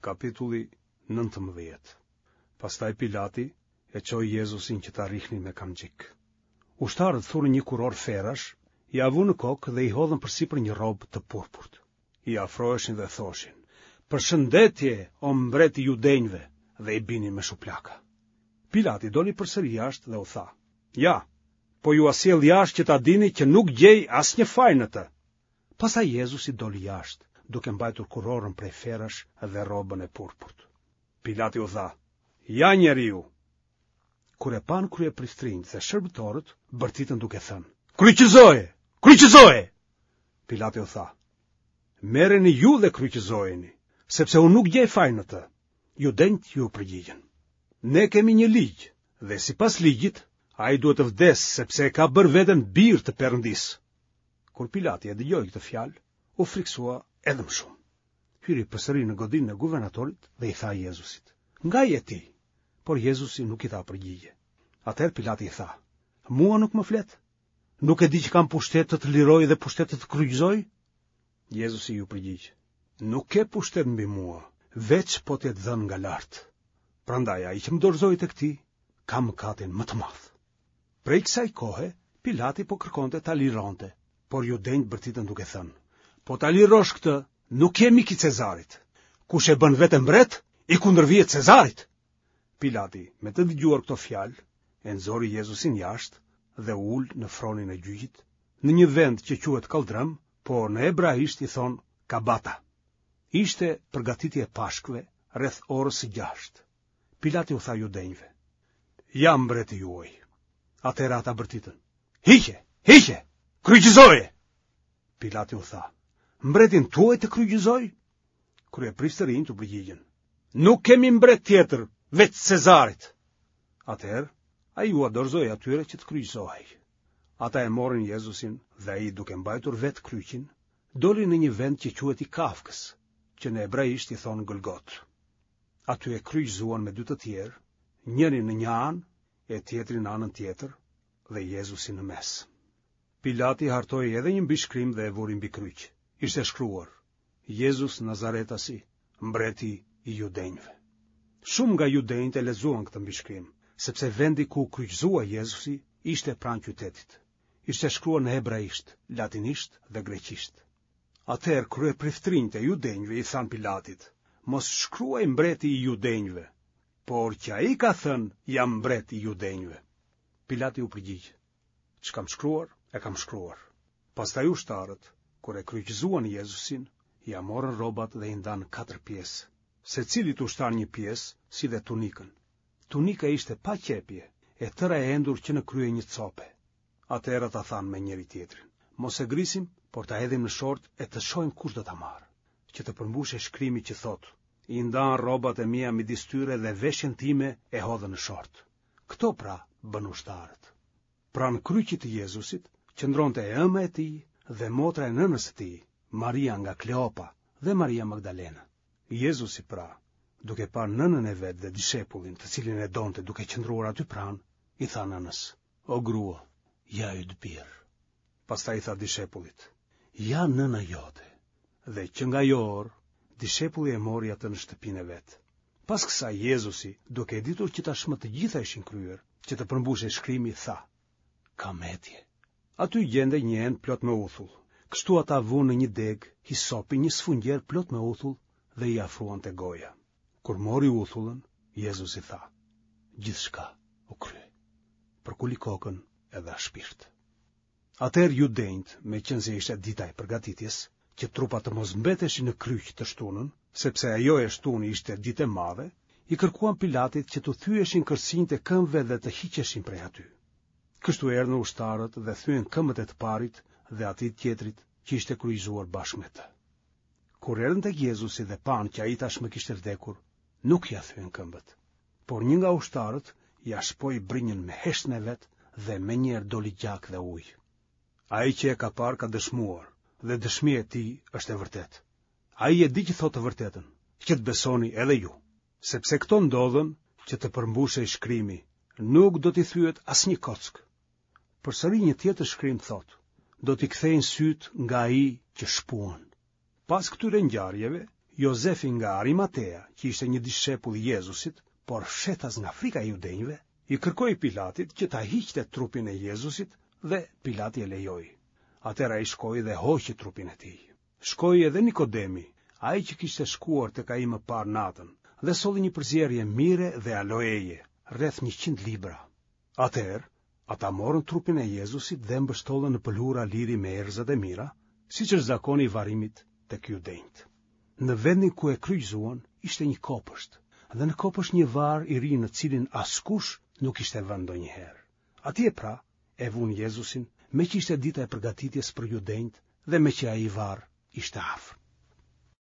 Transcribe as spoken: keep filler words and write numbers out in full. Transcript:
Kapitulli nëntëmbëdhjetë. Pastaj Pilati e çoi Jezusin që ta rrihnin me kamxhik. Ushtarët thurën një kuror ferash, i avu në kokë dhe i hodhën përsipër një robë të purpurt. I afroheshin dhe thoshin: "Përshëndetje, o mbret i judenjve", dhe i binin me shuplaka. Pilati doli përsëri jashtë dhe u tha: "Ja, po ju asjell jashtë që ta dini që nuk gjej asnjë faj në të." Pastaj Jezusi doli jashtë, duke mbajtur kurorën prej ferash dhe robën e purpurt. Pilati u tha: "Ja njeriu." Kur e pan kryepriftrinjt dhe shërbëtorët, bërtitën duke thënë: "Kryqëzoje! Kryqëzoje!" Pilati u tha: "Merreni ju dhe kryqëzojeni, sepse unë nuk gjej faj në të." Judenjt ju përgjigjen: "Ne kemi një ligj, dhe sipas ligjit, ai duhet të vdes sepse e ka bërë veten bir të Perëndis." Kur Pilati e dëgjoi këtë fjalë, u friksua edhe më shumë. Hyri përsëri në godinën e guvernatorit dhe i tha Jezusit: "Nga je ti?" Por Jezusi nuk i tha përgjigje. Atëherë Pilati i tha: "Mua nuk më flet? Nuk e di që kam pushtet të të liroj dhe pushtet të të kryqëzoj?" Jezusi ju përgjigj: "Nuk ke pushtet mbi mua, veç po të dhënë nga lart. Prandaj ai që më dorëzoi tek ti, ka mëkatin më të madh." Prej kësaj kohe, Pilati po kërkonte ta lironte, por judenjt bërtitën duke thënë: "Po ta lirosh këtë, nuk je mik i Cezarit. Kush e bën vetë mbret, i kundërvihet Cezarit." Pilati, me të dëgjuar këto fjalë, e nxori Jezusin jashtë dhe u ul në fronin e gjyqit, në një vend që quhet Kaldrëm, por në hebraisht i thon Kabata. Ishte përgatitje e Pashkëve, rreth orës së gjashtë. Pilati u tha judenjve: "Ja mbreti juaj." Atëherë ata bërtitën: "Hiqe, hiqe, kryqëzoje." Pilati u tha: "Mbretin tuaj të kryqëzoj?" Kryepriftërinjt u përgjigjen: "Nuk kemi mbret tjetër veç Cezarit." Atëherë ai u dorëzoi atyre që të kryqëzohej. Ata e morën Jezusin dhe ai, duke mbajtur vetë kryqin, doli në një vend që quhet i Kafkës, që në hebraisht i thon Golgot. Aty e kryqëzuan me dy të tjerë, njërin në një anë e tjetrin në anën tjetër, dhe Jezusin në mes. Pilati hartoi edhe një mbishkrim dhe e vuri mbi kryq. Ishte shkruar: Jezus Nazaretasi, mbreti i judenjve. Shumë nga judenjt e lexuan këtë mbishkrim, sepse vendi ku kryqëzua Jezusi ishte pranë qytetit. Ishte shkruar në hebraisht, latinisht dhe greqisht. Atëherë kryepriftrinjt e judenjve i than Pilatit: "Mos shkruaj mbreti i judenjve, por që ai ka thënë jam mbret i judenjve." Pilati u përgjigj: "Ç'kam kam shkruar, e kam shkruar." Pastaj ushtarët, kur e kryqëzuan Jezusin, ja morën rrobat dhe i ndanë katër pjesë, secilit ushtar një pjesë, si dhe tunikën. Tunika ishte pa qepje, e tëra e endur që në krye një cope. Atëherë ata thanë me njëri tjetrin: "Mos e grisim, por ta hedhim në short e të shohim kush do ta marrë, që të përmbushe shkrimi që thotë: I ndan rrobat e mia midis tyre dhe veshjen time e hodhën në short." Kto pra bën ushtarët. Pranë kryqit të Jezusit qëndronte ëma e tij dhe motra e nënës së tij, Maria nga Kleopa dhe Maria Magdalena. Jezusi pra, duke parë nënën e vet dhe dishepullin, të cilin e donte duke qëndruar aty pranë, i tha nënës: "O grua, ja yt bir." Pastaj i tha dishepullit: "Ja nëna jote." Dhe që nga ajo orë, dishepulli e mori atë në shtëpinë e vet. Pas kësaj Jezusi, duke ditur që tashmë të gjitha ishin kryer, që të përmbushej shkrimi, tha: "Kam etje." Aty gjende një enë plot me uthull. Kështu ata vunë në një deg, hisopi një sfungjer plot me uthull dhe i afruan te goja. Kur mori uthullën, Jezusi tha: "Gjithçka u krye." Përkuli kokën edhe a shpirt. Atëherë judenjt, me qenë se ishte dita e përgatitjes, që trupat të mos mbeteshin në kryq të shtunën, sepse ajo e shtunë ishte ditë e madhe, i kërkuan Pilatit që të thyeshin kërsinjtë e këmbëve dhe të hiqeshin prej aty. Kështu erdhën ushtarët dhe thyen këmbët e të parit dhe atij tjetrit që ishte kryqëzuar bashkë me të. Kur erdhën tek Jezusi dhe panë që ai tashmë kishte vdekur, nuk ja thyen këmbët, por një nga ushtarët ja shpoi brinjën me heshtën e vet dhe menjëherë doli gjak dhe ujë. Ai që e ka parë ka dëshmuar, dhe dëshmia e tij është e vërtetë. Ai e di që thotë të vërtetën, që të besoni edhe ju, sepse këto ndodhen që të përmbushej shkrimi, nuk do t'i thyet asnjë kock. Përsëri një tjetër shkrim thotë: do t'i kthejnë syt nga ai që shpuan. Pas këtyre ngjarjeve, Jozefi nga Arimatea, që ishte një dishepull i Jezusit, por fshetas nga frika e judenjve, i kërkoi Pilatit që ta hiqte trupin e Jezusit dhe Pilati e lejoi. Atëra i shkoi dhe hoqi trupin e tij. Shkoi edhe Nikodemi, ai që kishte shkuar tek ai më parë natën, dhe solli një përzierje mire dhe aloeje, rreth njëqind libra. Atëherë, ata morën trupin e Jezusit dhe mbështollën në pëlhura liri me erëzat e mira, siç është zakoni i varrimit tek judenjt. Në vendin ku e kryqëzuan ishte një kopësht, dhe në kopësht një varr i ri në cilin askush nuk ishte vënë ndonjëherë. Atje pra e vun Jezusin, me që ishte dita e përgatitjes për judenjt dhe me që ai varr ishte afër.